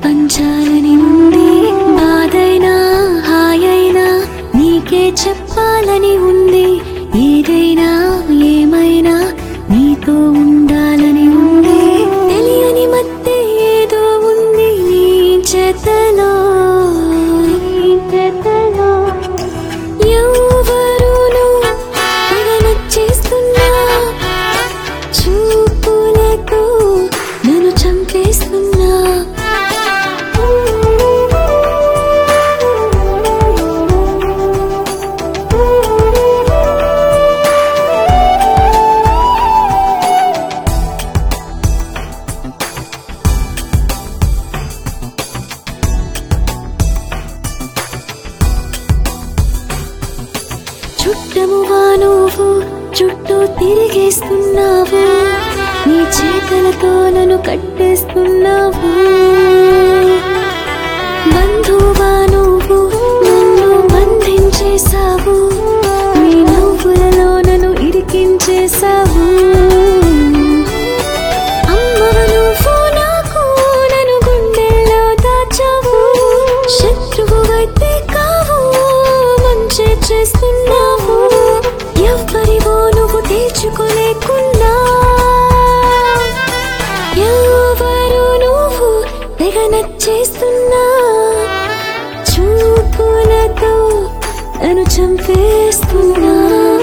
పంచాలని ఉంది, బాధైనా హాయైనా నీకే చెప్పాలని ఉంది. ఏదైనా ఏమైనా నీతో ఉండాలని ఉంది. తెలియని మధ్య ఏదో ఉంది నీ చేతలో. ఎవరును తెగ నచ్చేస్తున్నా, చూపులతో నన్ను చంపేస్తున్నా. చుట్టమువా నువ్వు, చుట్టూ తిరిగేస్తున్నావు, నీ చేతులతో నన్ను కట్టేస్తున్నావు. బంధువా నువ్వు, నన్ను బంధించేశావు, నీ నవ్వులలో నన్ను ఇరికించేశావు. అమ్మవ నువ్వు నాకు, నన్ను గుండెల్లో దాచావు. శత్రువువైతే కావు, మంచి చేస్తున్నావు. ఎవ్వరివో నువ్వు తీర్చుకోలేకున్నా, ఎవరు నువ్వు తెగ నచ్చేస్తున్నా. చూపులతో నన్ను చంపేస్తున్నా.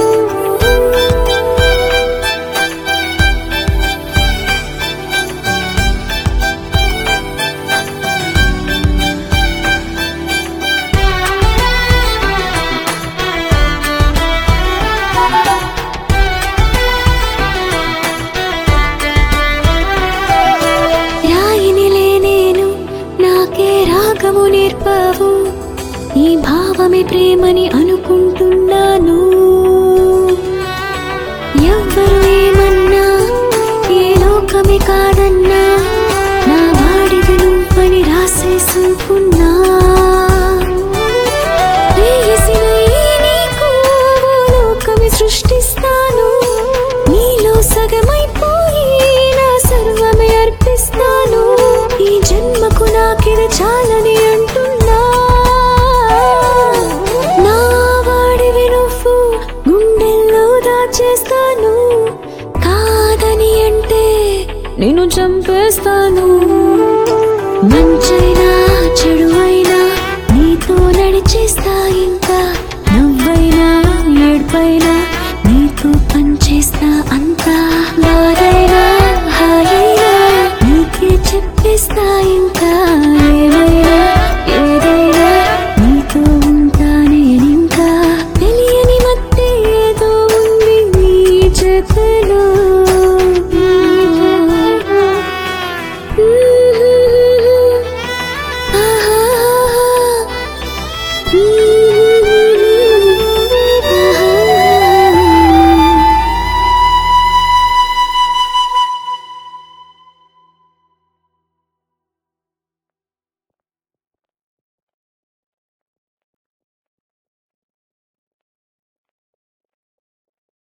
రాగము నేర్పావు, ఈ భావమే ప్రేమని అనుకుంటున్నాను. ఎవ్వరు ఏమన్నా, ఏ లోకమే కాదన్నా, నా వాడివి నువ్వని రాసేసుకున్నా. నీకు లోకమే సృష్టిస్తాను, నీలో సగమైపోయి నా సర్వమే అర్పిస్తాను. ఈ జన్మకు నాకిది చాలని అంటున్నా. నా వాడివి నువ్వు, గుండెల్లో దాచేస్తాను. కాదని అంటే నిన్ను చంపేస్తాను. మంచైనా చెడు అయినా నీతో నడిచేస్తా.